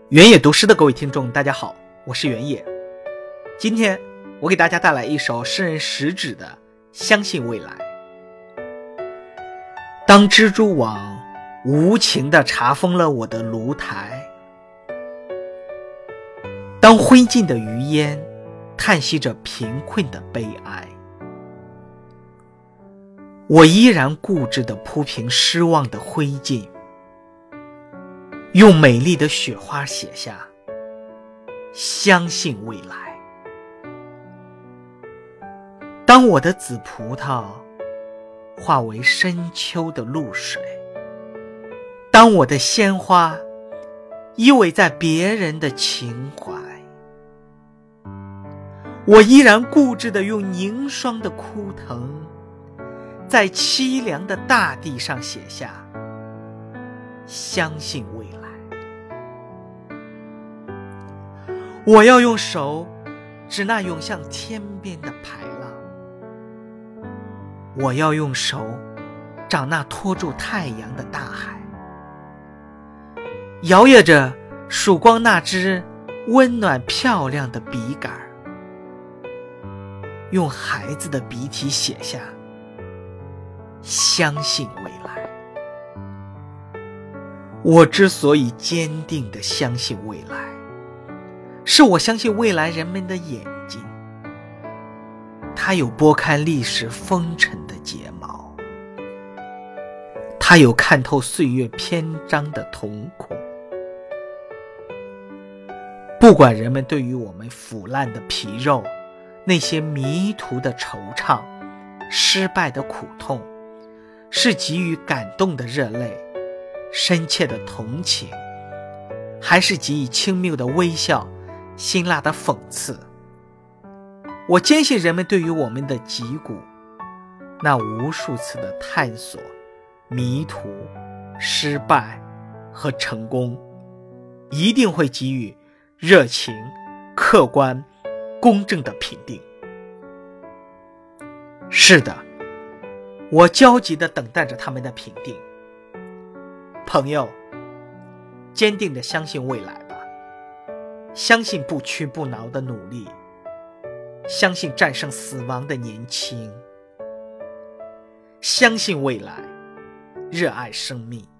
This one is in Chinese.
原野读诗的各位听众大家好，我是原野。今天我给大家带来一首诗人食指的《相信未来》。当蜘蛛网无情地查封了我的炉台，当灰烬的余烟叹息着贫困的悲哀，我依然固执地铺平失望的灰烬，用美丽的雪花写下相信未来。当我的紫葡萄化为深秋的露水，当我的鲜花依偎在别人的情怀，我依然固执地用凝霜的枯藤在凄凉的大地上写下相信未来。我要用手指那涌向天边的排浪，我要用手掌那托住太阳的大海，摇曳着曙光那只温暖漂亮的笔杆，用孩子的笔体写下相信未来。我之所以坚定地相信未来，是我相信未来人们的眼睛，它有拨开历史风尘的睫毛，它有看透岁月篇章的瞳孔。不管人们对于我们腐烂的皮肉，那些迷途的惆怅，失败的苦痛，是给予感动的热泪，深切的同情，还是给予轻蔑的微笑，辛辣的讽刺，我坚信人们对于我们的脊骨，那无数次的探索、迷途、失败和成功，一定会给予热情、客观、公正的评定。是的，我焦急地等待着他们的评定。朋友，坚定地相信未来吧，相信不屈不挠的努力，相信战胜死亡的年轻，相信未来，热爱生命。